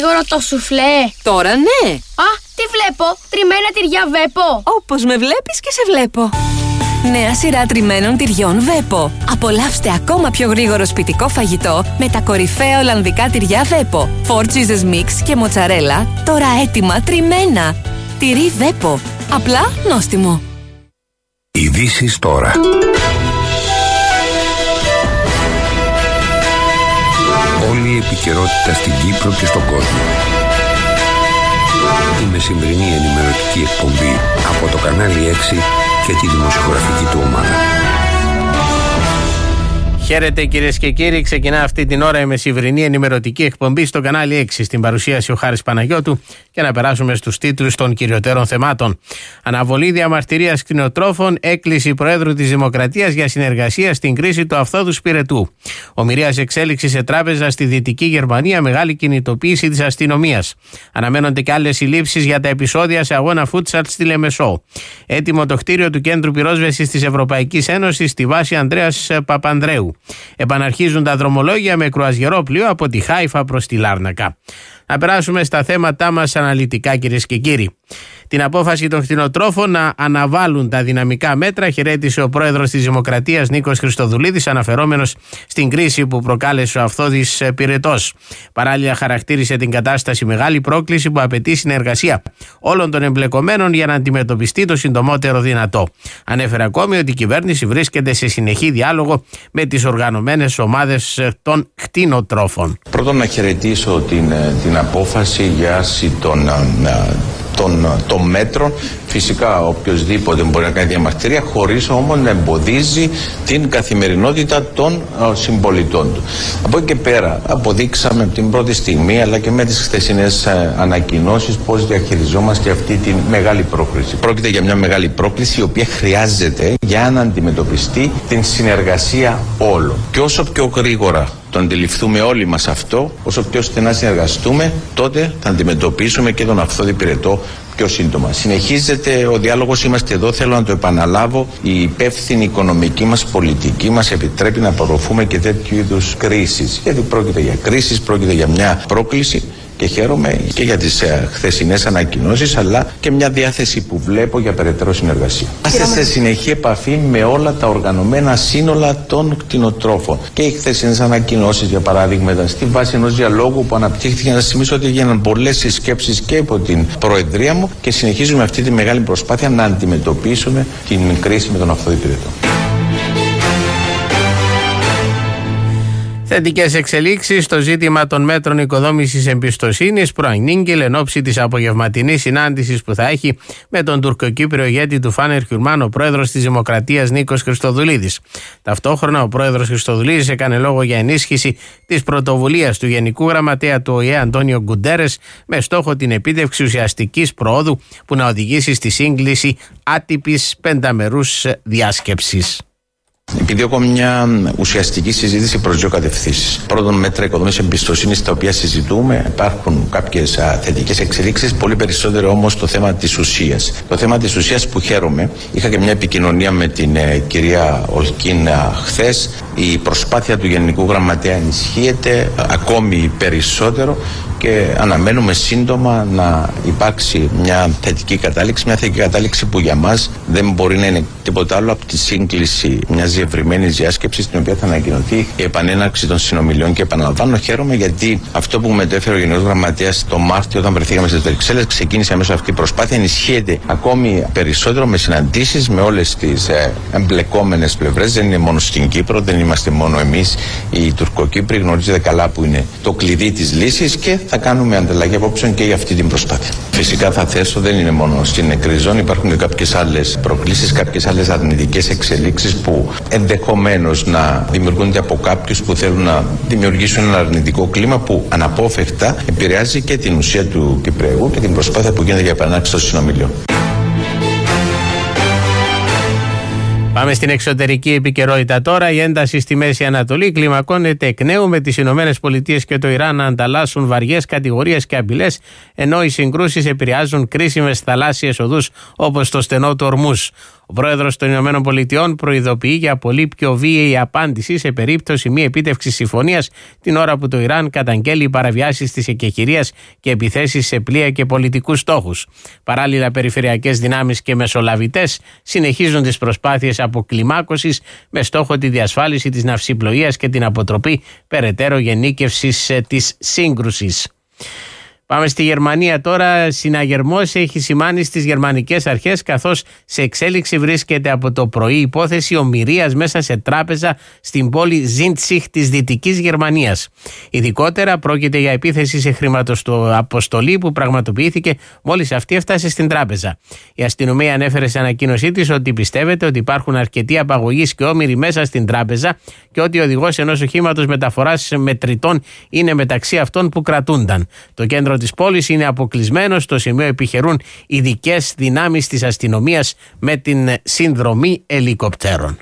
Γρήγορο το σουφλέ. Τώρα ναι. Α, τι βλέπω, τριμμένα τυριά Βέπο. Όπως με βλέπεις και σε βλέπω. Νέα σειρά τριμμένων τυριών Βέπο. Απολαύστε ακόμα πιο γρήγορο σπιτικό φαγητό με τα κορυφαία ολλανδικά τυριά Βέπο. 4 cheeses mix και μοτσαρέλα, τώρα έτοιμα τριμμένα. Τυρί Βέπο. Απλά νόστιμο. Ειδήσεις τώρα. Όλη η επικαιρότητα στην Κύπρο και στον κόσμο. Η μεσημβρινή ενημερωτική εκπομπή από το κανάλι 6 και τη δημοσιογραφική του ομάδα. Χαίρετε κυρίες και κύριοι, ξεκινά αυτή την ώρα η μεσημβρινή ενημερωτική εκπομπή στο κανάλι 6. Στην παρουσίαση ο Χάρης Παναγιώτου και να περάσουμε στους τίτλους των κυριωτέρων θεμάτων. Αναβολή διαμαρτυρίας κτηνοτρόφων, έκκληση Προέδρου της Δημοκρατίας για συνεργασία στην κρίση του Αυθόδου Σπιρετού. Ομηρίας εξέλιξη σε τράπεζα στη Δυτική Γερμανία, μεγάλη κινητοποίηση της αστυνομίας. Αναμένονται και άλλες συλλήψεις για τα επεισόδια σε αγώνα φούτσαλ στη Λεμεσό. Έτοιμο το κτίριο του Κέντρου Πυρόσβεσης της Ευρωπαϊκής Ένωσης στη βάση Ανδρέας Παπανδρέου. Επαναρχίζουν τα δρομολόγια με κρουαζιερό πλοίο από τη Χάιφα προς τη Λάρνακα. Να περάσουμε στα θέματά μας αναλυτικά, κυρίες και κύριοι. Την απόφαση των κτηνοτρόφων να αναβάλουν τα δυναμικά μέτρα χαιρέτησε ο πρόεδρος της Δημοκρατίας Νίκος Χριστοδουλίδης, αναφερόμενος στην κρίση που προκάλεσε ο Αυθόδης Πυρετός. Παράλληλα, χαρακτήρισε την κατάσταση μεγάλη πρόκληση που απαιτεί συνεργασία όλων των εμπλεκομένων για να αντιμετωπιστεί το συντομότερο δυνατό. Ανέφερε ακόμη ότι η κυβέρνηση βρίσκεται σε συνεχή διάλογο με τις οργανωμένες ομάδες των κτηνοτρόφων. Πρώτον, να χαιρετήσω την απόφαση για άρση των μέτρων. Φυσικά οποιοσδήποτε μπορεί να κάνει διαμαρτυρία, χωρίς όμως να εμποδίζει την καθημερινότητα των συμπολιτών του. Από εκεί και πέρα αποδείξαμε από την πρώτη στιγμή, αλλά και με τις χθεσινές ανακοινώσεις, πώς διαχειριζόμαστε αυτή τη μεγάλη πρόκληση. Πρόκειται για μια μεγάλη πρόκληση η οποία χρειάζεται για να αντιμετωπιστεί την συνεργασία όλων. Και όσο πιο γρήγορα το αντιληφθούμε όλοι μας αυτό, όσο πιο στενά συνεργαστούμε, τότε θα αντιμετωπίσουμε και τον Αυθόδη Πυρετό πιο σύντομα. Συνεχίζεται ο διάλογος, είμαστε εδώ, θέλω να το επαναλάβω. Η υπεύθυνη οικονομική μας πολιτική μας επιτρέπει να απορροφούμε και τέτοιου είδους κρίσεις. Γιατί πρόκειται για κρίσεις, πρόκειται για μια πρόκληση. Και χαίρομαι και για τις χθεσινές ανακοινώσεις, αλλά και μια διάθεση που βλέπω για περαιτέρω συνεργασία. Είμαστε σε συνεχή επαφή με όλα τα οργανωμένα σύνολα των κτηνοτρόφων. Και οι χθεσινές ανακοινώσεις, για παράδειγμα, ήταν στη βάση ενός διαλόγου που αναπτύχθηκε. Να θυμίσω ότι έγιναν πολλές συσκέψεις και από την Προεδρία μου και συνεχίζουμε αυτή τη μεγάλη προσπάθεια να αντιμετωπίσουμε την κρίση με τον Αυθόδη Πυρετό. Θετικές εξελίξεις στο ζήτημα των μέτρων οικοδόμησης εμπιστοσύνης προανήγγειλε εν ώψη της απογευματινής συνάντησης που θα έχει με τον τουρκοκύπριο ηγέτη του Φάνερ Χιουρμάν, ο πρόεδρος της Δημοκρατίας Νίκος Χριστοδουλίδης. Ταυτόχρονα, ο πρόεδρος Χριστοδουλίδης έκανε λόγο για ενίσχυση της πρωτοβουλίας του Γενικού Γραμματέα του ΟΗΕ Αντώνιο Γκουντέρες με στόχο την επίτευξη ουσιαστικής προόδου που να οδηγήσει στη σύγκληση άτυπης πενταμερούς διάσκεψης. Επιδιώκω μια ουσιαστική συζήτηση προς δύο κατευθύνσεις. Πρώτον, μέτρα οικοδόμησης εμπιστοσύνης τα οποία συζητούμε. Υπάρχουν κάποιες θετικές εξελίξεις, πολύ περισσότερο όμως το θέμα της ουσίας. Το θέμα της ουσίας που χαίρομαι, είχα και μια επικοινωνία με την κυρία Ολκίν χθες. Η προσπάθεια του Γενικού Γραμματέα ενισχύεται ακόμη περισσότερο και αναμένουμε σύντομα να υπάρξει μια θετική κατάληξη. Μια θετική κατάληξη που για μας δεν μπορεί να είναι τίποτα άλλο από τη σύγκληση μιας διευρυμένης διάσκεψης, στην οποία θα ανακοινωθεί η επανέναρξη των συνομιλιών. Και επαναλαμβάνω, χαίρομαι γιατί αυτό που μετέφερε ο Γενικός Γραμματέας το Μάρτιο, όταν βρεθήκαμε στις Βρυξέλλες, ξεκίνησε αμέσως αυτή η προσπάθεια. Ενισχύεται ακόμη περισσότερο με συναντήσεις με όλες τις εμπλεκόμενες πλευρές. Δεν είναι μόνο στην Κύπρο, δεν είμαστε μόνο εμείς οι Τουρκοκύπροι. Γνωρίζετε καλά που είναι το κλειδί της λύσης και θα κάνουμε ανταλλαγή απόψεων και για αυτή την προσπάθεια. Φυσικά θα θέσω, δεν είναι μόνο στην νεκρή ζώνη, υπάρχουν και κάποιες άλλες προκλήσεις, κάποιες άλλες αρνητικές εξελίξεις που ενδεχομένως να δημιουργούνται από κάποιους που θέλουν να δημιουργήσουν ένα αρνητικό κλίμα που αναπόφευκτα επηρεάζει και την ουσία του Κυπραίου και την προσπάθεια που γίνεται για επανάληψη των συνομιλιών. Πάμε στην εξωτερική επικαιρότητα τώρα. Η ένταση στη Μέση Ανατολή κλιμακώνεται εκ νέου, με τις Ηνωμένες Πολιτείες και το Ιράν να ανταλλάσσουν βαριές κατηγορίες και απειλές, ενώ οι συγκρούσεις επηρεάζουν κρίσιμες θαλάσσιες οδούς όπως το στενό του Ορμούζ. Ο πρόεδρος των Ηνωμένων Πολιτειών προειδοποιεί για πολύ πιο βίαιη απάντηση σε περίπτωση μη επίτευξης συμφωνίας, την ώρα που το Ιράν καταγγέλει παραβιάσεις της εκεχηρίας και επιθέσεις σε πλοία και πολιτικούς στόχους. Παράλληλα, περιφερειακές δυνάμεις και μεσολαβητές συνεχίζουν τις προσπάθειες αποκλιμάκωσης με στόχο τη διασφάλιση της ναυσιπλοείας και την αποτροπή περαιτέρω γενίκευσης της σύγκρουσης. Πάμε στη Γερμανία τώρα. Συναγερμός έχει σημάνει στις γερμανικές αρχές, καθώς σε εξέλιξη βρίσκεται από το πρωί υπόθεση ομηρίας μέσα σε τράπεζα στην πόλη Ζίντσιχ της Δυτικής Γερμανίας. Ειδικότερα πρόκειται για επίθεση σε χρηματοαποστολή που πραγματοποιήθηκε μόλις αυτή έφτασε στην τράπεζα. Η αστυνομία ανέφερε σε ανακοίνωσή της ότι πιστεύετε ότι υπάρχουν αρκετοί απαγωγείς και όμηροι μέσα στην τράπεζα και ότι ο οδηγός ενός οχήματος μεταφοράς μετρητών είναι μεταξύ αυτών που κρατούνταν. Το κέντρο της πόλης είναι αποκλεισμένο. Στο σημείο επιχειρούν ειδικές δυνάμεις της αστυνομίας με την συνδρομή ελικοπτέρων.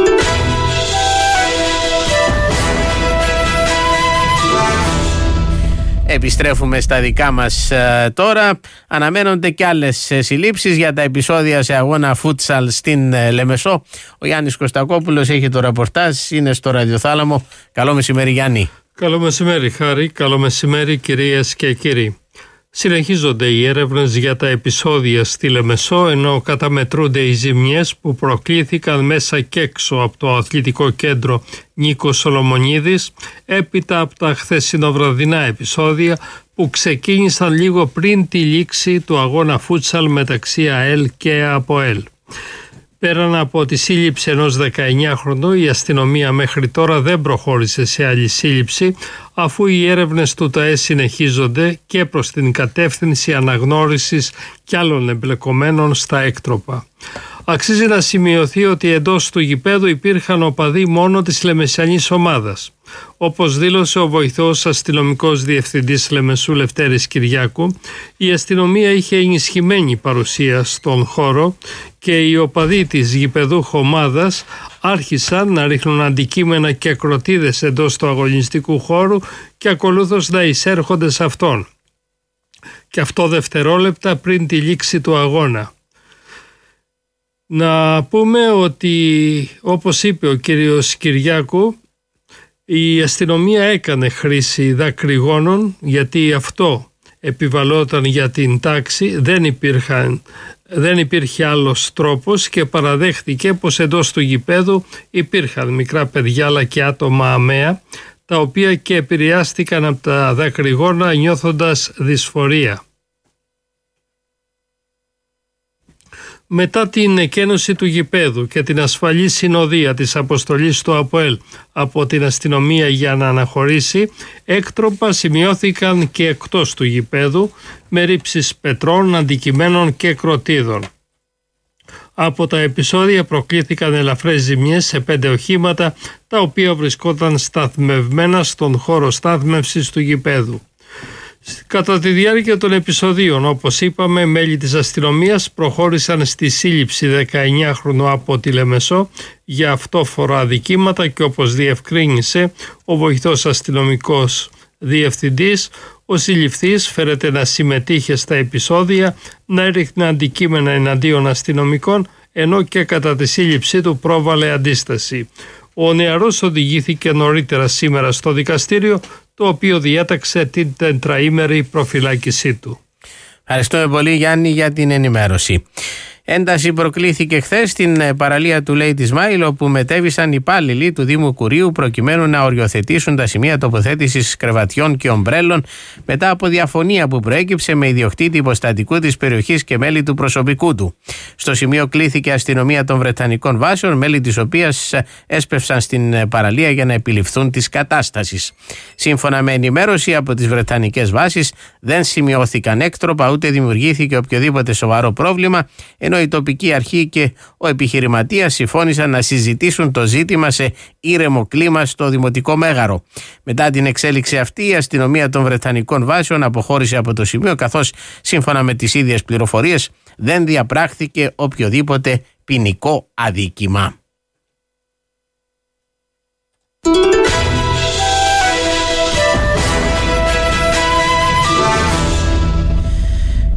Επιστρέφουμε στα δικά μας τώρα. Αναμένονται και άλλες συλλήψεις για τα επεισόδια σε αγώνα φούτσαλ στην Λεμεσό. Ο Γιάννης Κωστακόπουλος έχει το ρεπορτάζ, είναι στο ραδιοθάλαμο. Καλό μεσημέρι, Γιάννη. Καλό μεσημέρι, Χάρη. Καλό μεσημέρι, κυρίες και κύριοι. Συνεχίζονται οι έρευνες για τα επεισόδια στη Λεμεσό, ενώ καταμετρούνται οι ζημιές που προκλήθηκαν μέσα και έξω από το αθλητικό κέντρο Νίκος Σολομονίδης, έπειτα από τα χθεσινοβραδινά επεισόδια που ξεκίνησαν λίγο πριν τη λήξη του αγώνα φούτσαλ μεταξύ ΑΕΛ και ΑΠΟΕΛ. Πέραν από τη σύλληψη ενός 19χρονου, η αστυνομία μέχρι τώρα δεν προχώρησε σε άλλη σύλληψη, αφού οι έρευνες του ΤΑΕ συνεχίζονται και προς την κατεύθυνση αναγνώρισης κι άλλων εμπλεκομένων στα έκτροπα. Αξίζει να σημειωθεί ότι εντός του γηπέδου υπήρχαν οπαδοί μόνο της λεμεσιανής ομάδας. Όπως δήλωσε ο βοηθός αστυνομικός διευθυντής Λεμεσού Λευτέρης Κυριάκου, η αστυνομία είχε ενισχυμένη παρουσία στον χώρο και οι οπαδοί της γηπεδούχου ομάδας άρχισαν να ρίχνουν αντικείμενα και κροτίδες εντός του αγωνιστικού χώρου και ακολούθως να εισέρχονται σε αυτόν. Και αυτό δευτερόλεπτα πριν τη λήξη του αγώνα. Να πούμε ότι, όπως είπε ο κύριος Κυριάκου, η αστυνομία έκανε χρήση δακρυγόνων, γιατί αυτό επιβαλόταν για την τάξη, δεν υπήρχε άλλος τρόπος, και παραδέχτηκε πως εντός του γηπέδου υπήρχαν μικρά παιδιά αλλά και άτομα αμαία, τα οποία και επηρεάστηκαν από τα δακρυγόνα νιώθοντας δυσφορία. Μετά την εκένωση του γηπέδου και την ασφαλή συνοδεία της αποστολής του ΑΠΟΕΛ από την αστυνομία για να αναχωρήσει, έκτροπα σημειώθηκαν και εκτός του γηπέδου με ρήψεις πετρών, αντικειμένων και κροτίδων. Από τα επεισόδια προκλήθηκαν ελαφρές ζημιές σε 5 οχήματα, τα οποία βρισκόταν σταθμευμένα στον χώρο στάθμευσης του γηπέδου. Κατά τη διάρκεια των επεισοδίων, όπως είπαμε, μέλη της αστυνομίας προχώρησαν στη σύλληψη 19χρονου από τη Λεμεσό για αυτόφορα αδικήματα και, όπως διευκρίνησε ο βοηθός αστυνομικός διευθυντής, ο συλληφθής φέρεται να συμμετείχε στα επεισόδια, να έριχνε αντικείμενα εναντίον αστυνομικών, ενώ και κατά τη σύλληψή του πρόβαλε αντίσταση. Ο νεαρός οδηγήθηκε νωρίτερα σήμερα στο δικαστήριο, το οποίο διέταξε την 4ημερη προφυλάκησή του. Ευχαριστούμε πολύ, Γιάννη, για την ενημέρωση. Ένταση προκλήθηκε χθες στην παραλία του Lady Smile, όπου μετέβησαν υπάλληλοι του Δήμου Κουρίου προκειμένου να οριοθετήσουν τα σημεία τοποθέτησης κρεβατιών και ομπρέλων μετά από διαφωνία που προέκυψε με ιδιοκτήτη υποστατικού της περιοχής και μέλη του προσωπικού του. Στο σημείο κλήθηκε αστυνομία των Βρετανικών βάσεων, μέλη της οποίας έσπευσαν στην παραλία για να επιληφθούν της κατάστασης. Σύμφωνα με ενημέρωση από τις Βρετανικές βάσεις, δεν σημειώθηκαν έκτροπα ούτε δημιουργήθηκε οποιοδήποτε σοβαρό πρόβλημα, ενώ η τοπική αρχή και ο επιχειρηματίας συμφώνησαν να συζητήσουν το ζήτημα σε ήρεμο κλίμα στο Δημοτικό Μέγαρο. Μετά την εξέλιξη αυτή, η αστυνομία των Βρετανικών βάσεων αποχώρησε από το σημείο, καθώς σύμφωνα με τις ίδιες πληροφορίες δεν διαπράχθηκε οποιοδήποτε ποινικό αδίκημα.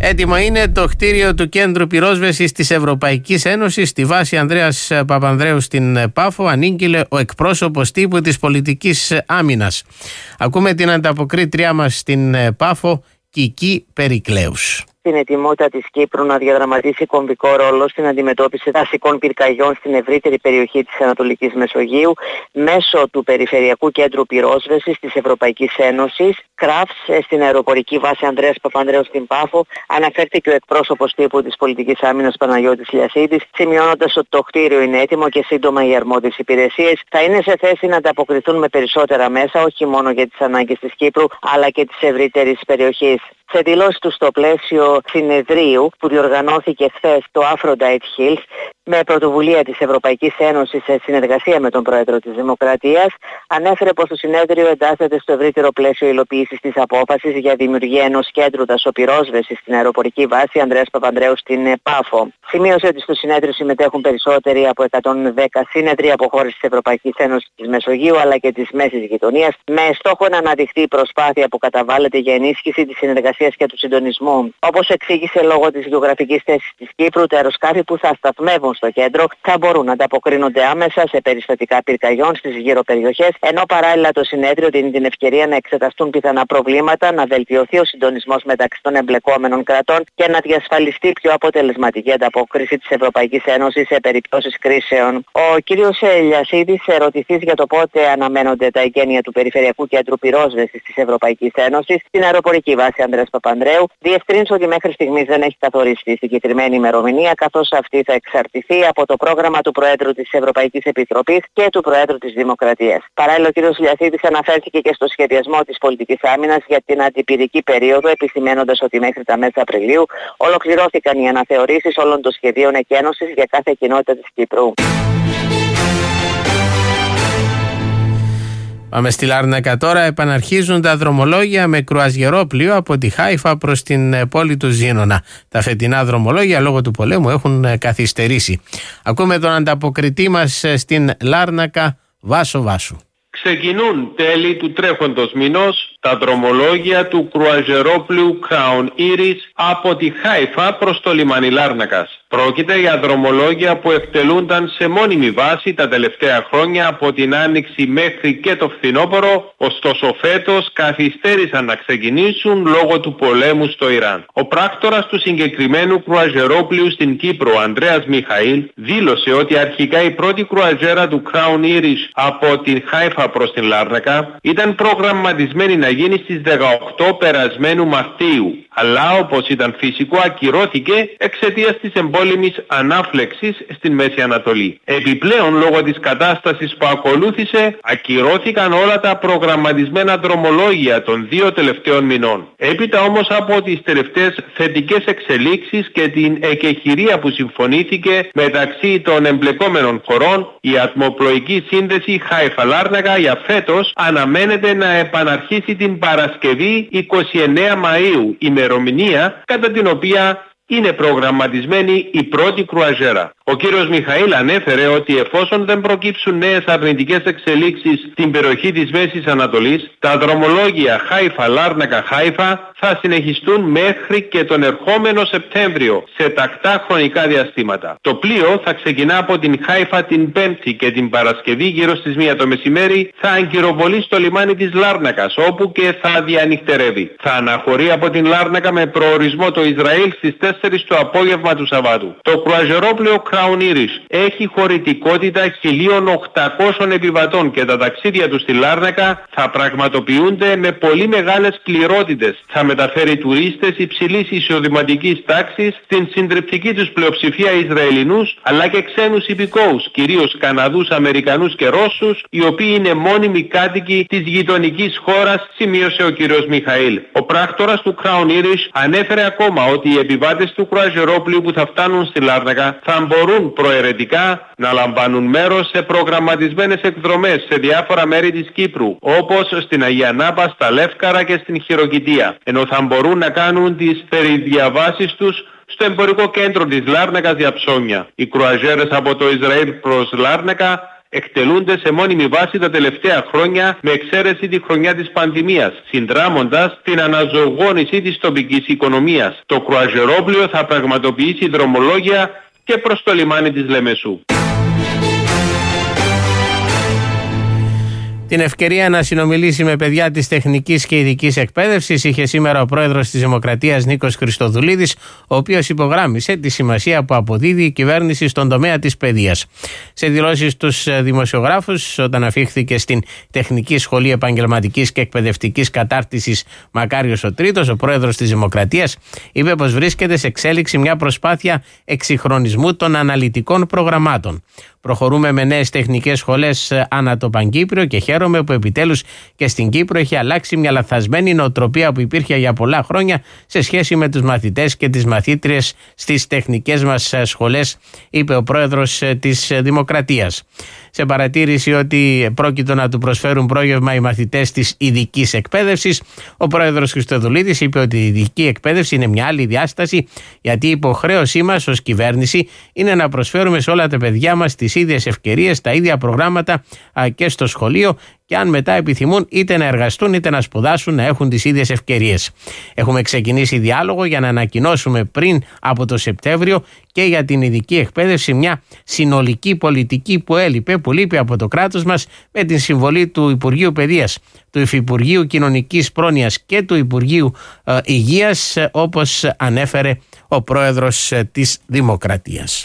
Έτοιμο είναι το κτίριο του Κέντρου Πυρόσβεσης της Ευρωπαϊκής Ένωσης στη βάση Ανδρέας Παπανδρέου στην Πάφο, ανήγγειλε ο εκπρόσωπος τύπου της πολιτικής άμυνας. Ακούμε την ανταποκρίτριά μας στην Πάφο, Κική Περικλέους. Την ετοιμότητα της Κύπρου να διαδραματίσει κομβικό ρόλο στην αντιμετώπιση δασικών πυρκαγιών στην ευρύτερη περιοχή της Ανατολικής Μεσογείου μέσω του Περιφερειακού Κέντρου Πυρόσβεσης της Ευρωπαϊκής Ένωσης, ΚΡΑΦΣ, στην αεροπορική βάση Ανδρέας Παπανδρέου στην Πάφο, αναφέρθηκε ο εκπρόσωπος τύπου της πολιτικής άμυνας Παναγιώτης Λιασίδης, σημειώνοντας ότι το κτίριο είναι έτοιμο και σύντομα οι αρμόδιες υπηρεσίες θα είναι σε θέση να ανταποκριθούν με περισσότερα μέσα, όχι μόνο για τις ανάγκες της Κύπρου, αλλά και της ευρύτερης περιοχής. Σε δηλώσεις του στο πλαίσιο συνεδρίου που διοργανώθηκε χθες στο Aphrodite Hills με πρωτοβουλία της Ευρωπαϊκής Ένωσης σε συνεργασία με τον Πρόεδρο της Δημοκρατίας, ανέφερε πως το συνέδριο εντάσσεται στο ευρύτερο πλαίσιο υλοποίησης της απόφασης για δημιουργία ενός κέντρου δασοπυρόσβεσης στην αεροπορική βάση Ανδρέας Παπανδρέου στην Πάφο. Σημείωσε ότι στο συνέδριο συμμετέχουν περισσότεροι από 110 σύνεδροι από χώρες της Ευρωπαϊκής Ένωσης της Μεσογείου αλλά και της Μέσης Γειτονίας, με στόχο να αναδειχθεί η προσπάθεια που καταβάλλεται για ενίσχυση της συνεργασίας και του συντονισμού. Όπως εξήγησε, λόγω της γεωγραφικής θέσης της Κύπρου, τα αεροσκάφη που θα σταθμεύουν στο κέντρο θα μπορούν να ανταποκρίνονται άμεσα σε περιστατικά πυρκαγιών στις γύρω περιοχές, ενώ παράλληλα το συνέδριο δίνει την ευκαιρία να εξεταστούν πιθανά προβλήματα, να βελτιωθεί ο συντονισμός μεταξύ των εμπλεκόμενων κρατών και να διασφαλιστεί πιο αποτελεσματική ανταπόκριση της Ευρωπαϊκής Ένωσης σε περιπτώσεις κρίσεων. Ο κ. Λιασίδης, ερωτηθής για το πότε αναμένονται τα εγγένεια του Περιφερειακού Κέντρου Πυρόσβεσης της Ευρωπαϊκής Ένωσης στην αεροπορική βάση Ανδρέας Παπανδρέου, διευκρίνησε ότι μέχρι στιγμής δεν έχει καθοριστεί συγκεκριμένη ημερομηνία, καθώς αυτή θα εξαρτηθεί από το πρόγραμμα του Προέδρου της Ευρωπαϊκής Επιτροπής και του Προέδρου της Δημοκρατίας. Παράλληλα, ο κ. Λιασίδης αναφέρθηκε και στο σχεδιασμό της πολιτικής άμυνας για την αντιπυρική περίοδο, επισημαίνοντας ότι μέχρι τα μέσα Απριλίου ολοκληρώθηκαν οι αναθεωρήσεις όλων των σχεδίων εκένωσης για κάθε κοινότητα της Κύπρου. Πάμε στη Λάρνακα τώρα. Επαναρχίζουν τα δρομολόγια με κρουαζιερόπλοιο από τη Χάιφα προς την πόλη του Ζήνωνα. Τα φετινά δρομολόγια λόγω του πολέμου έχουν καθυστερήσει. Ακούμε τον ανταποκριτή μας στην Λάρνακα, Βάσο Βάσου. Ξεκινούν τέλη του τρέχοντος μηνός τα δρομολόγια του κρουαζιερόπλοιου Crown Iris από τη Χάιφα προς το λιμάνι Λάρνακας. Πρόκειται για δρομολόγια που εκτελούνταν σε μόνιμη βάση τα τελευταία χρόνια από την Άνοιξη μέχρι και το φθινόπωρο, ωστόσο φέτος καθυστέρησαν να ξεκινήσουν λόγω του πολέμου στο Ιράν. Ο πράκτορας του συγκεκριμένου κρουαζιερόπλοιου στην Κύπρο, ο Ανδρέας Μιχαήλ, δήλωσε ότι αρχικά η πρώτη κρουαζιέρα του Crown Iris από την Χάιφα προς την Λάρνακα ήταν προγραμματισμένη να γίνει στις 18 περασμένου Μαρτίου, αλλά όπως ήταν φυσικό ακυρώθηκε εξαιτίας της εμπόλεμης ανάφλεξης στην Μέση Ανατολή. Επιπλέον, λόγω της κατάστασης που ακολούθησε, ακυρώθηκαν όλα τα προγραμματισμένα δρομολόγια των 2 τελευταίων μηνών. Έπειτα όμως από τις τελευταίες θετικές εξελίξεις και την εκεχηρία που συμφωνήθηκε μεταξύ των εμπλεκόμενων χωρών, η ατμοπλοϊκή σύνδεση Χάιφα Λάρνακα για φέτος αναμένεται να επαναρχίσει την Παρασκευή 29 Μαΐου, ημερομηνία κατά την οποία είναι προγραμματισμένη η πρώτη κρουαζιέρα. Ο κύριος Μιχαήλ ανέφερε ότι εφόσον δεν προκύψουν νέες αρνητικές εξελίξεις στην περιοχή της Μέσης Ανατολής, τα δρομολόγια Χάιφα Λάρνακα Χάιφα θα συνεχιστούν μέχρι και τον ερχόμενο Σεπτέμβριο σε τακτά χρονικά διαστήματα. Το πλοίο θα ξεκινά από την Χάιφα την Πέμπτη και την Παρασκευή γύρω στις 1 το μεσημέρι θα αγκυροβολεί στο λιμάνι της Λάρνακας, όπου και θα διανυχτερεύει. Θα αναχωρεί από την Λάρνακα με προορισμό το Ισραήλ στις 4 το απόγευμα του Σαββάτου. Το κρουαζιερόπλοιο Crown Iris έχει χωρητικότητα 1.800 επιβατών και τα ταξίδια του στη Λάρνακα θα πραγματοποιούνται με πολύ μεγάλες πληρότητες. Θα μεταφέρει τουρίστες υψηλής εισοδηματικής τάξης, στην συντριπτική τους πλειοψηφία Ισραηλινούς, αλλά και ξένους υπηκόους, κυρίως Καναδούς, Αμερικανούς και Ρώσους, οι οποίοι είναι μόνιμοι κάτοικοι της γειτονικής χώρας, σημείωσε ο κ. Μιχαήλ. Ο πράκτορας του Crown Iris ανέφερε ακόμα ότι οι επιβάτες του κρουαζιερόπλοιου που θα φτάνουν στη Λάρνακα θα μπορούν προαιρετικά να λαμβάνουν μέρος σε προγραμματισμένες εκδρομές σε διάφορα μέρη της Κύπρου, όπως στην Αγία Νάπα, στα Λεύκαρα και στην Χειροκητία, ενώ θα μπορούν να κάνουν τις περιδιαβάσεις τους στο εμπορικό κέντρο της Λάρνακας για ψώνια. Οι κρουαζιέρες από το Ισραήλ προς Λάρνακα εκτελούνται σε μόνιμη βάση τα τελευταία χρόνια με εξαίρεση τη χρονιά της πανδημίας, συνδράμοντας την αναζωογόνηση της τοπικής οικονομίας. Το κρουαζιερόπλοιο θα πραγματοποιήσει δρομολόγια και προς το λιμάνι της Λεμεσού. Την ευκαιρία να συνομιλήσει με παιδιά της τεχνικής και ειδικής εκπαίδευσης είχε σήμερα ο πρόεδρος της Δημοκρατίας Νίκος Χριστοδουλίδης, ο οποίος υπογράμμισε τη σημασία που αποδίδει η κυβέρνηση στον τομέα της παιδείας. Σε δηλώσεις στους δημοσιογράφους, όταν αφήχθηκε στην Τεχνική Σχολή Επαγγελματικής και Εκπαιδευτικής Κατάρτισης Μακάριος ο Τρίτος, ο πρόεδρος της Δημοκρατίας είπε πως βρίσκεται σε εξέλιξη μια προσπάθεια εξυγχρονισμού των αναλυτικών προγραμμάτων. Προχωρούμε με νέες τεχνικές σχολές ανά το Παγκύπριο και χαίρομαι που επιτέλους και στην Κύπρο έχει αλλάξει μια λαθασμένη νοοτροπία που υπήρχε για πολλά χρόνια σε σχέση με τους μαθητές και τις μαθήτριες στις τεχνικές μας σχολές, είπε ο πρόεδρος της Δημοκρατίας. Σε παρατήρηση ότι πρόκειτο να του προσφέρουν πρόγευμα οι μαθητές της ειδικής εκπαίδευσης, ο πρόεδρος Χριστοδουλίδης είπε ότι η ειδική εκπαίδευση είναι μια άλλη διάσταση, γιατί η υποχρέωσή μας ως κυβέρνηση είναι να προσφέρουμε σε όλα τα παιδιά μας τις ίδιες ευκαιρίες, τα ίδια προγράμματα και στο σχολείο, και αν μετά επιθυμούν είτε να εργαστούν είτε να σπουδάσουν, να έχουν τις ίδιες ευκαιρίες. Έχουμε ξεκινήσει διάλογο για να ανακοινώσουμε πριν από το Σεπτέμβριο και για την ειδική εκπαίδευση μια συνολική πολιτική που λείπει από το κράτος μας, με την συμβολή του Υπουργείου Παιδείας, του Υφυπουργείου Κοινωνικής Πρόνοιας και του Υπουργείου Υγείας, όπως ανέφερε ο πρόεδρος της Δημοκρατίας.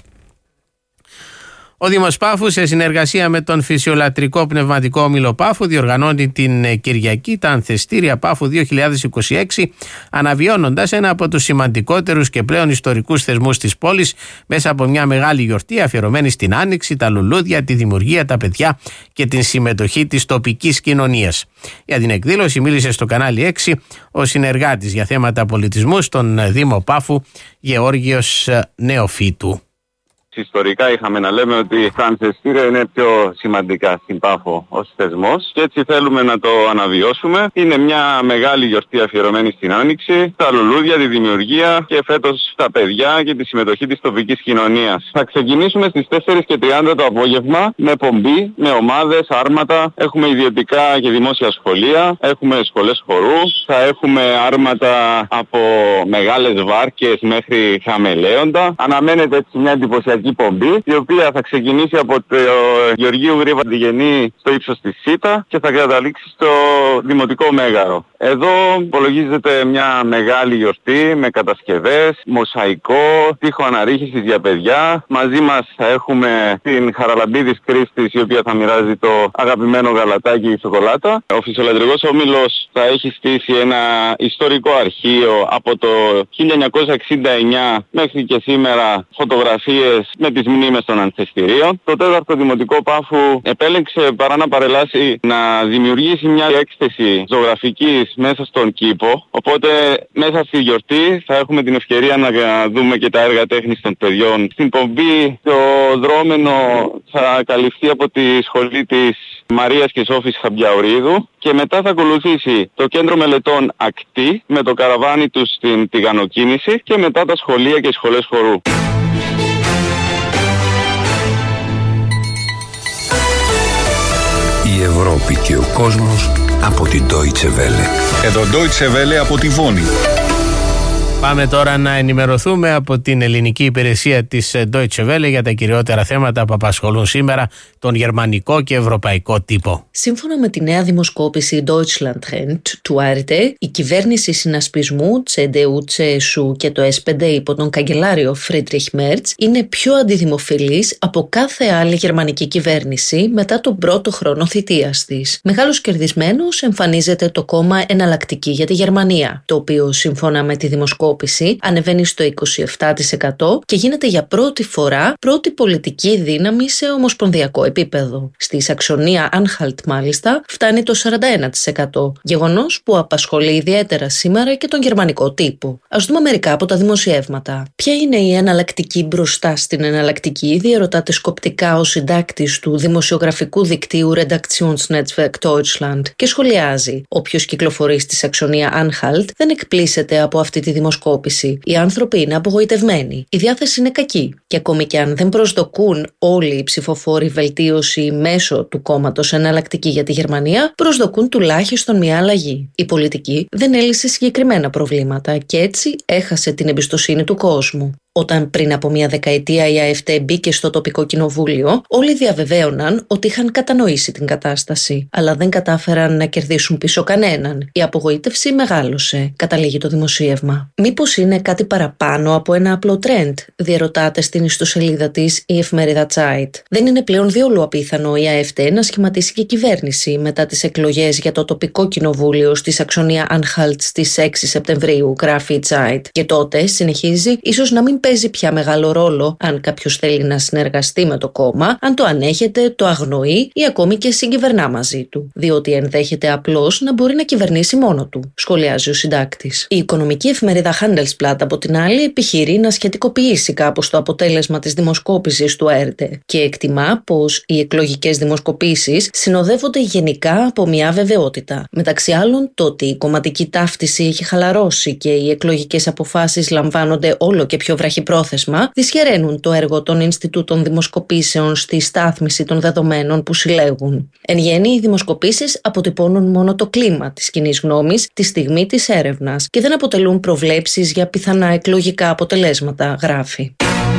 Ο Δήμος Πάφου, σε συνεργασία με τον Φυσιολατρικό Πνευματικό Όμιλο Πάφου, διοργανώνει την Κυριακή τα Ανθεστήρια Πάφου 2026, αναβιώνοντας ένα από τους σημαντικότερους και πλέον ιστορικούς θεσμούς της πόλης μέσα από μια μεγάλη γιορτή αφιερωμένη στην Άνοιξη, τα λουλούδια, τη δημιουργία, τα παιδιά και την συμμετοχή της τοπικής κοινωνίας. Για την εκδήλωση μίλησε στο κανάλι 6 ο συνεργάτης για θέματα πολιτισμού στον Δήμο Πάφου, Γεώργιος Νεοφύτου. Ιστορικά είχαμε να λέμε ότι τα ανθεστήρια είναι πιο σημαντικά στην Πάφο ως θεσμός και έτσι θέλουμε να το αναβιώσουμε. Είναι μια μεγάλη γιορτή αφιερωμένη στην Άνοιξη, τα λουλούδια, τη δημιουργία και φέτος τα παιδιά και τη συμμετοχή της τοπικής κοινωνίας. Θα ξεκινήσουμε στις 4:30 το απόγευμα με πομπή, με ομάδες, άρματα. Έχουμε ιδιωτικά και δημόσια σχολεία, έχουμε σχολές χορού, θα έχουμε άρματα από μεγάλες βάρκες μέχρι χαμελέοντα. Αναμένεται έτσι μια εντυπωσιακή πομπή, η οποία θα ξεκινήσει από το Γεωργίου Γρήβα Διγενή στο ύψος της Σίτα και θα καταλήξει στο Δημοτικό Μέγαρο. Εδώ υπολογίζεται μια μεγάλη γιορτή με κατασκευές, μοσαϊκό, τοίχο αναρρίχησης για παιδιά. Μαζί μας θα έχουμε την Χαραλαμπίδης Κρίστης, η οποία θα μοιράζει το αγαπημένο γαλατάκι ή σοκολάτα. Ο Φυσιολατρικός Όμιλος θα έχει στήσει ένα ιστορικό αρχείο από το 1969 μέχρι και σήμερα, φωτογραφίες με τις μνήμες των ανθεστηρίων. Το 4ο Δημοτικό Πάφου επέλεξε, παρά να παρελάσει, να δημιουργήσει μια έκθεση ζωγραφικής μέσα στον κήπο. Οπότε μέσα στη γιορτή θα έχουμε την ευκαιρία να δούμε και τα έργα τέχνης των παιδιών. Στην πομπή το δρόμενο θα καλυφθεί από τη σχολή της Μαρίας και Σόφης Χαμπιαουρίδου και μετά θα ακολουθήσει το Κέντρο Μελετών Ακτή με το καραβάνι του στην τηγανοκίνηση και μετά τα σχολεία και σχολές χορού. Η Ευρώπη και ο κόσμος από την Deutsche Welle. Εδώ Deutsche Welle από τη Βόνη. Πάμε τώρα να ενημερωθούμε από την ελληνική υπηρεσία της Deutsche Welle για τα κυριότερα θέματα που απασχολούν σήμερα τον γερμανικό και ευρωπαϊκό τύπο. Σύμφωνα με τη νέα δημοσκόπηση Deutschland του Arte, η κυβέρνηση συνασπισμού CDU-CSU και το SPD υπό τον καγκελάριο Friedrich Merz είναι πιο αντιδημοφιλής από κάθε άλλη γερμανική κυβέρνηση μετά τον πρώτο χρόνο θητείας της. Μεγάλος κερδισμένος εμφανίζεται το κόμμα Εναλλακτική για τη Γερμανία, το οποίο σύμφωνα με τη δημοσκόπηση ανεβαίνει στο 27% και γίνεται για πρώτη φορά πρώτη πολιτική δύναμη σε ομοσπονδιακό επίπεδο. Στη Σαξονία Άνχαλτ μάλιστα φτάνει το 41%, γεγονός που απασχολεί ιδιαίτερα σήμερα και τον γερμανικό τύπο. Ας δούμε μερικά από τα δημοσιεύματα. Ποια είναι η εναλλακτική μπροστά στην εναλλακτική, διερωτάται σκοπτικά ο συντάκτης του δημοσιογραφικού δικτύου Redaktionsnetzwerk Deutschland και σχολιάζει: όποιος κυκλοφορεί στη Σαξονία Άνχαλτ δεν εκπλήσεται από αυτή τη δημοσκόπηση δημοσκόπηση. Οι άνθρωποι είναι απογοητευμένοι. Η διάθεση είναι κακή. Και ακόμη και αν δεν προσδοκούν όλοι οι ψηφοφόροι βελτίωση μέσω του κόμματος Εναλλακτική για τη Γερμανία, προσδοκούν τουλάχιστον μια αλλαγή. Η πολιτική δεν έλυσε συγκεκριμένα προβλήματα και έτσι έχασε την εμπιστοσύνη του κόσμου. Όταν πριν από μια δεκαετία η AfD μπήκε στο τοπικό κοινοβούλιο, όλοι διαβεβαίωναν ότι είχαν κατανοήσει την κατάσταση, αλλά δεν κατάφεραν να κερδίσουν πίσω κανέναν. Η απογοήτευση μεγάλωσε, καταλήγει το δημοσίευμα. Μήπως είναι κάτι παραπάνω από ένα απλό τρέντ, διερωτάται στην ιστοσελίδα της η εφημερίδα Zeit. Δεν είναι πλέον διόλου απίθανο η AfD να σχηματίσει και κυβέρνηση μετά τις εκλογές για το τοπικό κοινοβούλιο στη Σαξονία Ανχάλτ στις 6 Σεπτεμβρίου, γράφει η Zeit. Και τότε, συνεχίζει, ίσως να μην παίζει πια μεγάλο ρόλο αν κάποιος θέλει να συνεργαστεί με το κόμμα, αν το ανέχεται, το αγνοεί ή ακόμη και συγκυβερνά μαζί του. Διότι ενδέχεται απλώς να μπορεί να κυβερνήσει μόνο του, σχολιάζει ο συντάκτης. Η οικονομική εφημερίδα Handelsblatt, από την άλλη, επιχειρεί να σχετικοποιήσει κάπως το αποτέλεσμα της δημοσκόπησης του ARD και εκτιμά πως οι εκλογικές δημοσκοπήσεις συνοδεύονται γενικά από μια βεβαιότητα. Μεταξύ άλλων, το ότι η κομματική ταύτιση έχει χαλαρώσει και οι εκλογικές αποφάσεις λαμβάνονται όλο και πιο βραχυπρόθεσμα, δυσχεραίνουν το έργο των Ινστιτούτων Δημοσκοπήσεων στη στάθμιση των δεδομένων που συλλέγουν. Εν γέννη, οι δημοσκοπήσεις αποτυπώνουν μόνο το κλίμα της κοινής γνώμης τη στιγμή της έρευνας και δεν αποτελούν προβλέψεις για πιθανά εκλογικά αποτελέσματα, γράφει.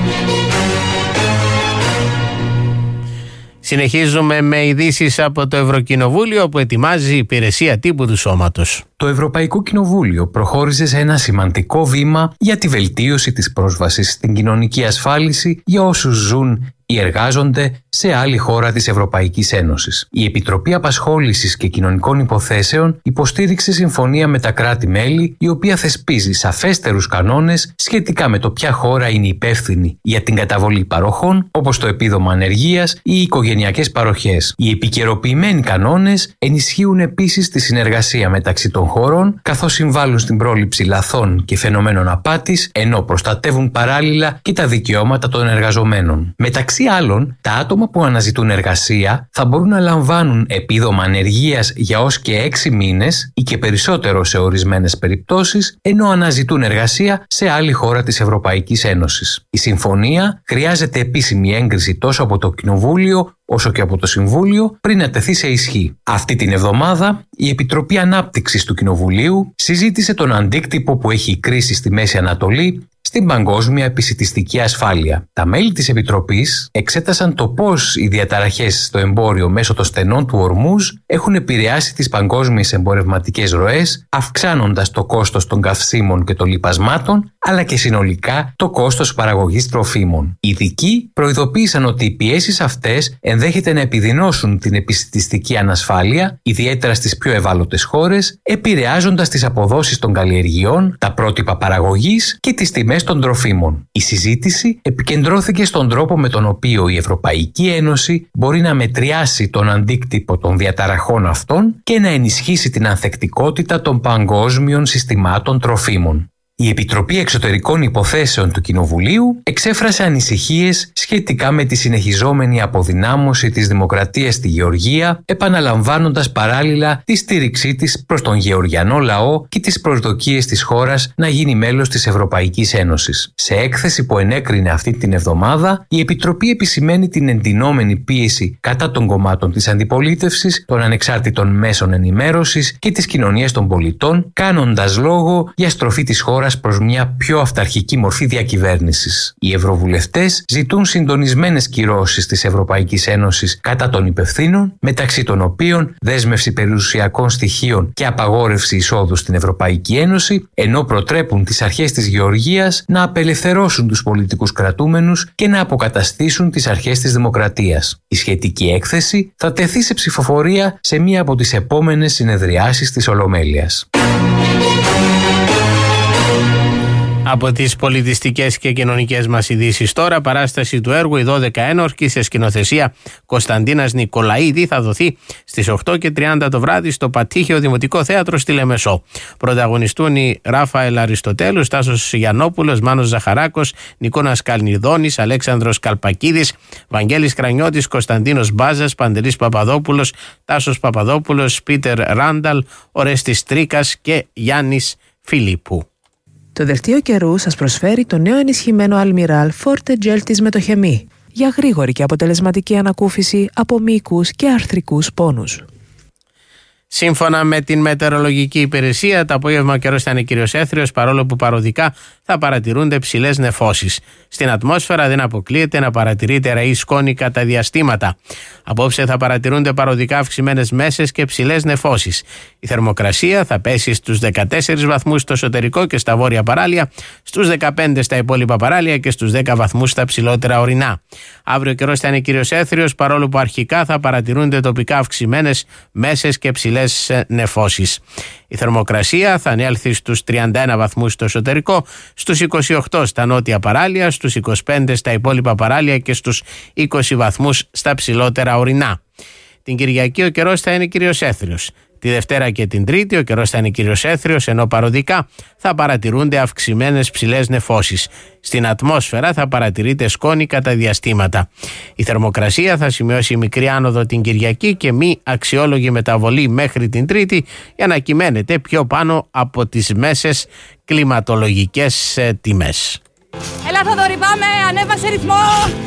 Συνεχίζουμε με ειδήσεις από το Ευρωκοινοβούλιο που ετοιμάζει η υπηρεσία τύπου του σώματος. Το Ευρωπαϊκό Κοινοβούλιο προχώρησε σε ένα σημαντικό βήμα για τη βελτίωση της πρόσβασης στην κοινωνική ασφάλιση για όσους ζουν ή εργάζονται σε άλλη χώρα της Ευρωπαϊκής Ένωσης. Η Επιτροπή Απασχόλησης και Κοινωνικών Υποθέσεων υποστήριξε συμφωνία με τα κράτη-μέλη, η οποία θεσπίζει σαφέστερους κανόνες σχετικά με το ποια χώρα είναι υπεύθυνη για την καταβολή παροχών, όπως το επίδομα ανεργίας ή οι οικογενειακές παροχές. Οι επικαιροποιημένοι κανόνες ενισχύουν επίσης τη συνεργασία μεταξύ των χωρών, καθώς συμβάλλουν στην πρόληψη λαθών και φαινομένων απάτης, ενώ προστατεύουν παράλληλα και τα δικαιώματα των εργαζομένων. Μεταξύ άλλων, τα άτομα που αναζητούν εργασία θα μπορούν να λαμβάνουν επίδομα ανεργίας για ως και 6 μήνες ή και περισσότερο σε ορισμένες περιπτώσεις, ενώ αναζητούν εργασία σε άλλη χώρα της Ευρωπαϊκής Ένωσης. Η συμφωνία χρειάζεται επίσημη έγκριση τόσο από το Κοινοβούλιο όσο και από το Συμβούλιο πριν να τεθεί σε ισχύ. Αυτή την εβδομάδα, η Επιτροπή Ανάπτυξης του Κοινοβουλίου συζήτησε τον αντίκτυπο που έχει η κρίση στη Μέση Ανατολή στην παγκόσμια επισιτιστική ασφάλεια. Τα μέλη της Επιτροπής εξέτασαν το πώς οι διαταραχές στο εμπόριο μέσω των στενών του Ορμούζ έχουν επηρεάσει τις παγκόσμιες εμπορευματικές ροές, αυξάνοντας το κόστος των καυσίμων και των λιπασμάτων, αλλά και συνολικά το κόστος παραγωγής τροφίμων. Οι ειδικοί προειδοποίησαν ότι οι πιέσεις αυτές ενδέχεται να επιδεινώσουν την επισιτιστική ανασφάλεια, ιδιαίτερα στις πιο ευάλωτες χώρες, επηρεάζοντας τις αποδόσεις των καλλιεργειών, τα πρότυπα παραγωγής και τις τιμές των τροφίμων. Η συζήτηση επικεντρώθηκε στον τρόπο με τον οποίο η Ευρωπαϊκή Ένωση μπορεί να μετριάσει τον αντίκτυπο των διαταραχών αυτών και να ενισχύσει την ανθεκτικότητα των παγκόσμιων συστημάτων τροφίμων. Η Επιτροπή Εξωτερικών Υποθέσεων του Κοινοβουλίου εξέφρασε ανησυχίες σχετικά με τη συνεχιζόμενη αποδυνάμωση της δημοκρατίας στη Γεωργία, επαναλαμβάνοντας παράλληλα τη στήριξή της προς τον γεωργιανό λαό και τις προσδοκίες της χώρας να γίνει μέλος της Ευρωπαϊκής Ένωσης. Σε έκθεση που ενέκρινε αυτή την εβδομάδα, η Επιτροπή επισημαίνει την εντυνόμενη πίεση κατά των κομμάτων της αντιπολίτευσης, των ανεξάρτητων μέσων ενημέρωσης και της κοινωνίας των πολιτών, κάνοντας λόγο για στροφή της χώρας προς μια πιο αυταρχική μορφή διακυβέρνησης. Οι ευρωβουλευτές ζητούν συντονισμένες κυρώσεις της Ευρωπαϊκής Ένωσης κατά των υπευθύνων, μεταξύ των οποίων δέσμευση περιουσιακών στοιχείων και απαγόρευση εισόδου στην Ευρωπαϊκή Ένωση, ενώ προτρέπουν τις αρχές της Γεωργίας να απελευθερώσουν τους πολιτικούς κρατούμενους και να αποκαταστήσουν τις αρχές της δημοκρατίας. Η σχετική έκθεση θα τεθεί σε ψηφοφορία σε μία από τις επόμενες συνεδριάσεις της Ολομέλειας. Από τις πολιτιστικές και κοινωνικές μας ειδήσεις τώρα, παράσταση του έργου «Οι 12 Ένορκοι» σε σκηνοθεσία Κωνσταντίνας Νικολαίδη θα δοθεί στις 8:30 το βράδυ στο Πατήχιο Δημοτικό Θέατρο στη Λεμεσό. Πρωταγωνιστούν οι Ράφαελ Αριστοτέλους, Τάσος Γιαννόπουλος, Μάνος Ζαχαράκος, Νικόνας Καλνιδόνης, Αλέξανδρος Καλπακίδης, Βαγγέλης Κρανιώτης, Κωνσταντίνος Μπάζας, Παντελής Παπαδόπουλος, Τάσος Παπαδόπουλος, Πίτερ Ράνταλ, Ορέστης Τρίκας και Γιάννης Φιλίππου. Το δελτίο καιρού σας προσφέρει το νέο ενισχυμένο Almiral Forte Gel της Μετοχεμή για γρήγορη και αποτελεσματική ανακούφιση από μυϊκούς και αρθρικούς πόνους. Σύμφωνα με την μετεωρολογική υπηρεσία, το απόγευμα ο καιρός θα είναι κυρίως έθριος, παρόλο που παροδικά θα παρατηρούνται ψηλές νεφώσεις. Στην ατμόσφαιρα δεν αποκλείεται να παρατηρείται ρεή σκόνη κατά διαστήματα. Απόψε θα παρατηρούνται παροδικά αυξημένες μέσες και ψηλές νεφώσεις. Η θερμοκρασία θα πέσει στους 14 βαθμούς στο εσωτερικό και στα βόρεια παράλια, στους 15 στα υπόλοιπα παράλια και στους 10 βαθμούς στα ψηλότερα ορεινά. Αύριο ο καιρός θα είναι κυρίως έθριος, παρόλο που αρχικά θα παρατηρούνται τοπικά αυξημένες μέσες και ψηλές νεφώσεις. Η θερμοκρασία θα ανέλθει στους 31 βαθμούς στο εσωτερικό, στους 28 στα νότια παράλια, στους 25 στα υπόλοιπα παράλια και στους 20 βαθμούς στα ψηλότερα ορεινά. Την Κυριακή ο καιρός θα είναι κυρίως έθριος. Τη Δευτέρα και την Τρίτη ο καιρός θα είναι κυρίως έθριος, ενώ παροδικά θα παρατηρούνται αυξημένες ψηλές νεφώσεις. Στην ατμόσφαιρα θα παρατηρείται σκόνη κατά διαστήματα. Η θερμοκρασία θα σημειώσει μικρή άνοδο την Κυριακή και μη αξιόλογη μεταβολή μέχρι την Τρίτη για να κυμαίνεται πιο πάνω από τις μέσες κλιματολογικές τιμές. Έλα Θοδωρή, πάμε, ανέβασε ρυθμό.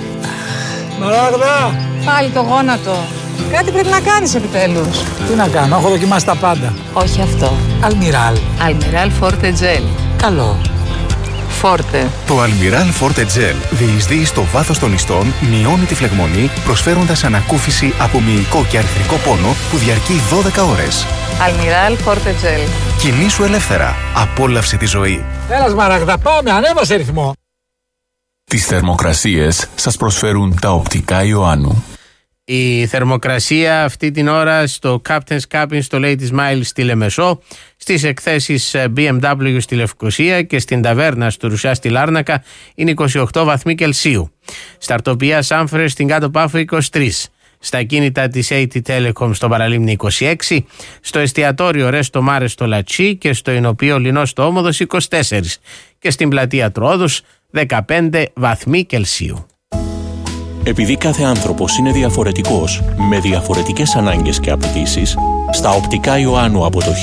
Μαράγδα! Πάλι το γόνατο. Κάτι πρέπει να κάνεις επιτέλους. Τι να κάνω, έχω δοκιμάσει τα πάντα. Όχι αυτό. Almiral. Almiral Forte Gel. Καλό. Forte. Το Almiral Forte Gel διεισδύει στο βάθος των ιστών, μειώνει τη φλεγμονή, προσφέροντας ανακούφιση από μυϊκό και αρθρικό πόνο που διαρκεί 12 ώρες. Almiral Forte Gel. Κινήσου ελεύθερα. Απόλαυσε τη ζωή. Έλα Μαράγδα, πάμε, ανέβασε ρυθμό. Τις θερμοκρασίες σας προσφέρουν τα οπτικά Ιωάννου. Η θερμοκρασία αυτή την ώρα στο Captain's Cabin στο Ladies Mile στη Λεμεσό, στις εκθέσεις BMW στη Λευκοσία και στην ταβέρνα στο Ρουσιά στη Λάρνακα είναι 28 βαθμοί Κελσίου. Στα αρτοπία Σάμφρες στην Κάτω Πάφο 23. Στα κίνητα της AT Telecom στο Παραλίμνη 26. Στο εστιατόριο Ρέστο Μάρε στο Λατσί και στο Ινωπείο Λινό στο Όμοδος 24. Και στην πλατεία Τροόδους 15 βαθμοί Κελσίου. Επειδή κάθε άνθρωπος είναι διαφορετικός, με διαφορετικές ανάγκες και απαιτήσεις, στα οπτικά Ιωάννου από το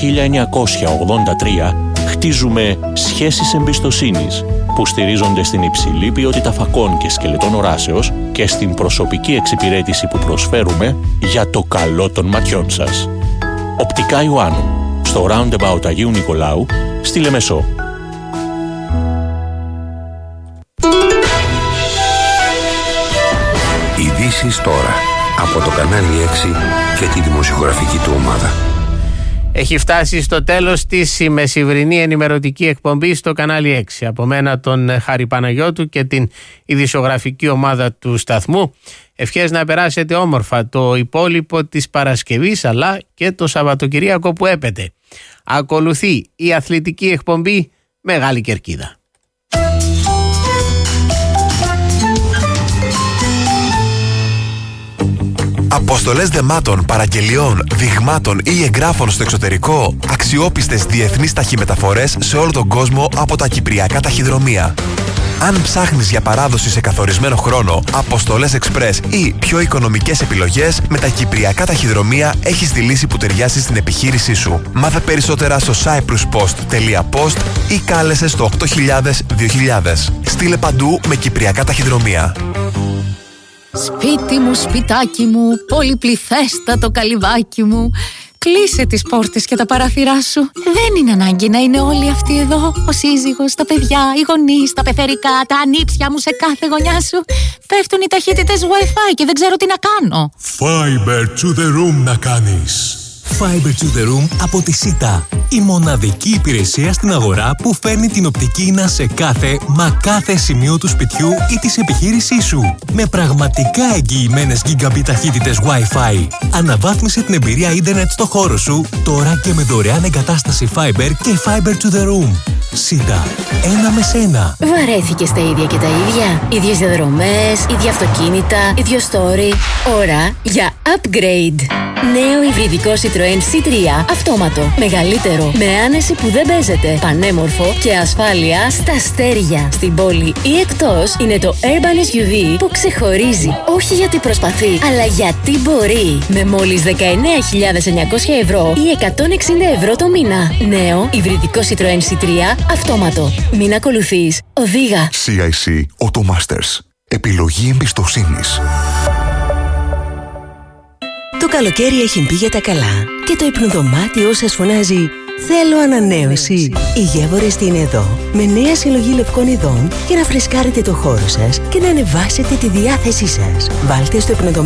1983 χτίζουμε σχέσεις εμπιστοσύνης που στηρίζονται στην υψηλή ποιότητα φακών και σκελετών οράσεως και στην προσωπική εξυπηρέτηση που προσφέρουμε για το καλό των ματιών σας. Οπτικά Ιωάννου, στο Roundabout Αγίου Νικολάου, στη Λεμεσό. Ειδήσεις τώρα από το κανάλι 6 και τη δημοσιογραφική του ομάδα. Έχει φτάσει στο τέλος της η μεσημβρινή ενημερωτική εκπομπή στο κανάλι 6. Από μένα τον Χάρη Παναγιώτου και την ειδησιογραφική ομάδα του σταθμού. Ευχές να περάσετε όμορφα το υπόλοιπο της Παρασκευής αλλά και το Σαββατοκυριακό που έπεται. Ακολουθεί η αθλητική εκπομπή Μεγάλη Κερκίδα. Αποστολές δεμάτων, παραγγελιών, δειγμάτων ή εγγράφων στο εξωτερικό. Αξιόπιστες διεθνείς ταχυμεταφορές σε όλο τον κόσμο από τα κυπριακά ταχυδρομεία. Αν ψάχνεις για παράδοση σε καθορισμένο χρόνο, αποστολές express ή πιο οικονομικές επιλογές, με τα κυπριακά ταχυδρομεία έχεις τη λύση που ταιριάζει στην επιχείρησή σου. Μάθε περισσότερα στο cypruspost.post ή κάλεσε στο 8000-2000. Στείλε παντού με κυπριακά ταχυδρομεία. Σπίτι μου, σπιτάκι μου, πολυπληθέστατο καλυβάκι μου. Κλείσε τις πόρτες και τα παράθυρά σου. Δεν είναι ανάγκη να είναι όλοι αυτοί εδώ. Ο σύζυγος, τα παιδιά, οι γονείς, τα πεθερικά, τα ανήψια μου σε κάθε γωνιά σου. Πέφτουν οι ταχύτητες Wi-Fi και δεν ξέρω τι να κάνω. Fiber to the room να κάνεις. Fiber to the room από τη ΣΥΤΑ. Η μοναδική υπηρεσία στην αγορά που φέρνει την οπτική ίνα σε κάθε σημείο του σπιτιού ή της επιχείρησής σου. Με πραγματικά εγγυημένες gigabit ταχύτητες Wi-Fi. Αναβάθμισε την εμπειρία ίντερνετ στο χώρο σου τώρα και με δωρεάν εγκατάσταση Fiber και Fiber to the room. ΣΥΤΑ. Ένα με σένα. Βαρέθηκες τα ίδια και τα ίδια. Ίδιες διαδρομές, ίδια αυτοκίνητα, ίδιο story. Ώρα για upgrade. Νέο υβριδικό Citroën C3 αυτόματο. Μεγαλύτερο, με άνεση που δεν παίζεται. Πανέμορφο και ασφάλεια στα αστέρια. Στην πόλη ή εκτός είναι το Urban SUV που ξεχωρίζει. Όχι γιατί προσπαθεί, αλλά γιατί μπορεί. Με μόλις 19.900 ευρώ ή 160 ευρώ το μήνα. Νέο υβριδικό Citroën C3 αυτόματο. Μην ακολουθείς, οδήγα. CIC Auto Masters. Επιλογή εμπιστοσύνης. Το καλοκαίρι έχει μπει για τα καλά και το υπνοδωμάτιό σας φωνάζει «Θέλω ανανέωση». Η Γεύορεστη είναι εδώ με νέα συλλογή λευκών ειδών για να φρεσκάρετε το χώρο σας και να ανεβάσετε τη διάθεσή σας. Βάλτε στο υπνοδωμάτιο